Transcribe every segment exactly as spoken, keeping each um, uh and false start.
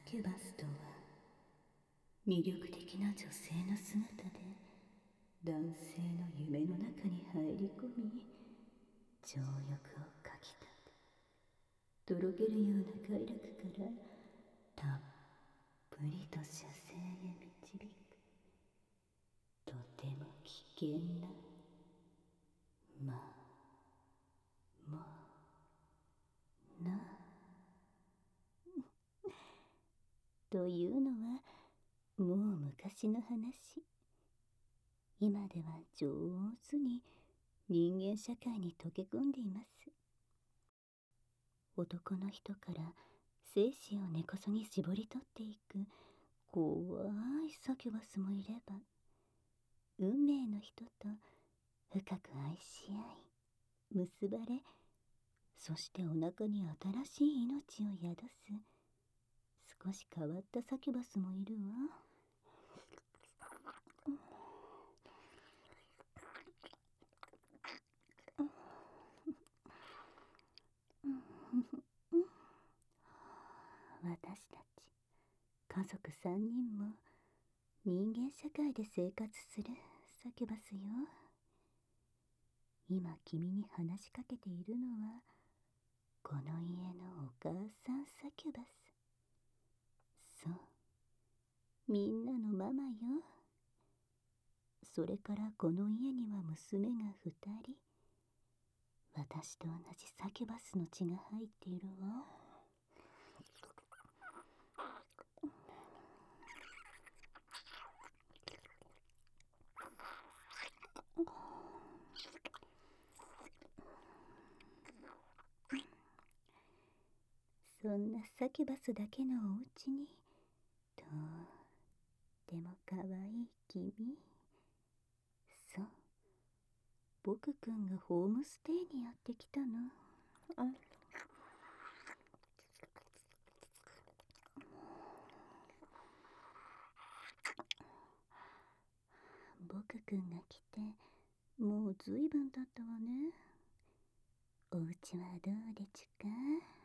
キュバスとは魅力的な女性の姿で男性の夢の中に入り込み情欲をかきたてとろけるような快楽からたっぷりと射精へ導くとても危険なまもなというのはもう昔の話。今では上手に人間社会に溶け込んでいます。男の人から精子を根こそぎ絞り取っていく怖いサキュバスもいれば、運命の人と深く愛し合い結ばれ、そしてお腹に新しい命を宿す少し変わったサキュバスもいるわ。私たち家族さんにんも人間社会で生活するサキュバスよ。今君に話しかけているのはこの家のお母さんサキュバス。そう、みんなのママよ。それからこの家には娘がふたり。私と同じサキュバスの血が入っているわ。そんなサキュバスだけのお家にとってもかわいい君。そう、僕くんがホームステイにやってきたの。あ僕くんが来てもうずいぶん経ったわね。お家はどうでちゅか？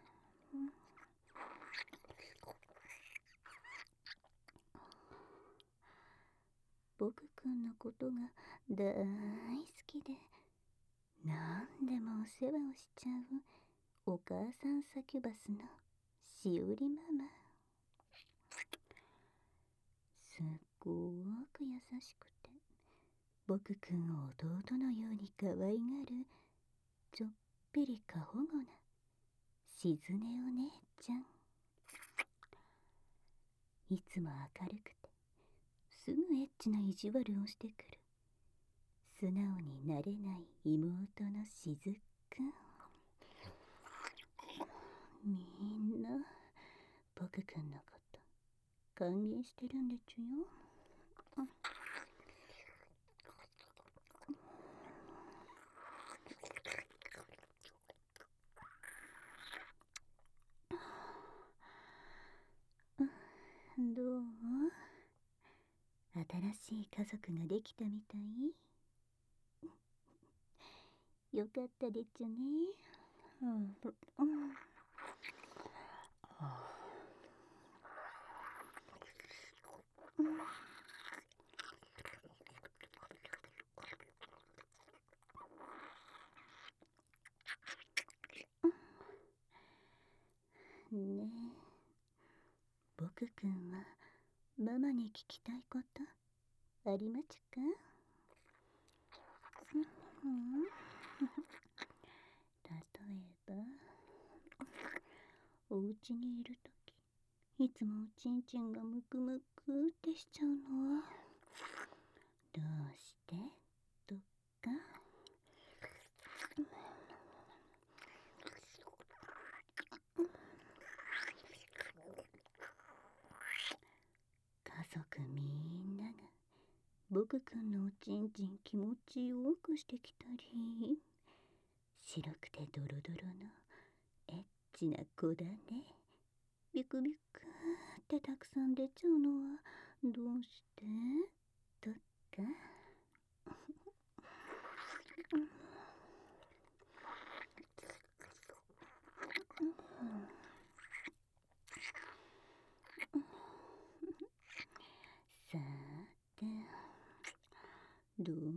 僕くんのことが大好きで何でもお世話をしちゃうお母さんサキュバスのしおりママ。すっごく優しくて僕くんを弟のように可愛がるちょっぴり過保護なしずねお姉ちゃん。いつも明るくてすぐエッチな意地悪をしてくる素直になれない妹のしずくん。みんな僕くんのこと歓迎してるんでちゅよ。どう？新しい家族ができたみたい？よかったでちゅね。うんうんねえ、僕くんはママに聞きたいことありまちゅか？うん、例えばお家にいるときいつもおちんちんがムクムクってしちゃうのはどうしてとか。家族みんなが僕くんのおちんちん気持ちよくしてきたり、白くてドロドロのエッチな子だね、ビクビクってたくさん出ちゃうのはどうしてとか。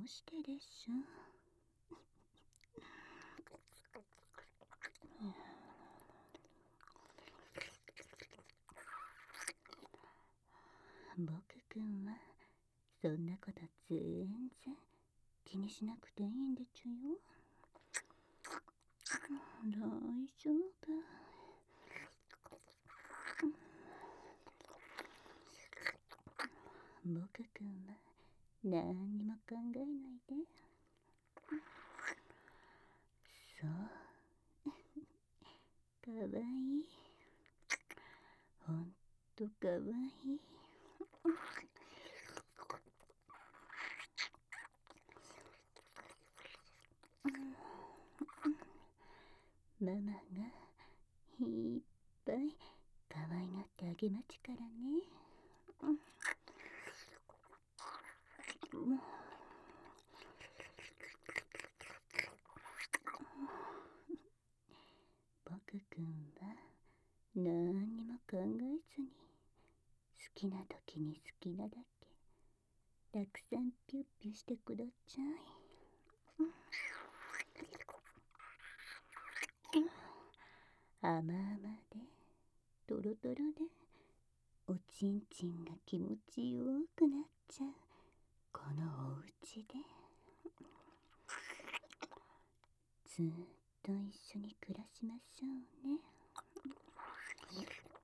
してでしょ。僕くんはそんなこと全然気にしなくていいんでちゅよ。大丈夫。僕くんは何にも考えないで。そう、かわいい。ほんとかわいい。ママがいっぱい可愛がってあげまちからね。僕くんは何にも考えずに好きな時に好きなだけたくさんピュッピュしてくだちゃい。甘々でトロトロでおちんちんが気持ちよくなっちゃうこのお家でずっと一緒に暮らしましょうね。ずっ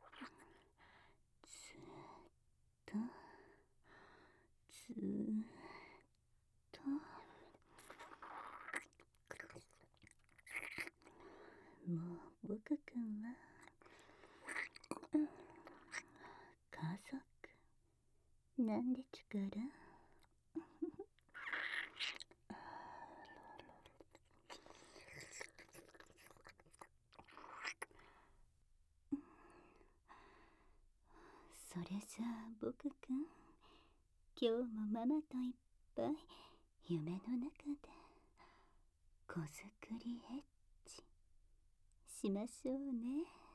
とずっともう僕くんは家族なんでちゅから。それじゃあ僕くん、今日もママといっぱい夢の中で子作りエッチしましょうね。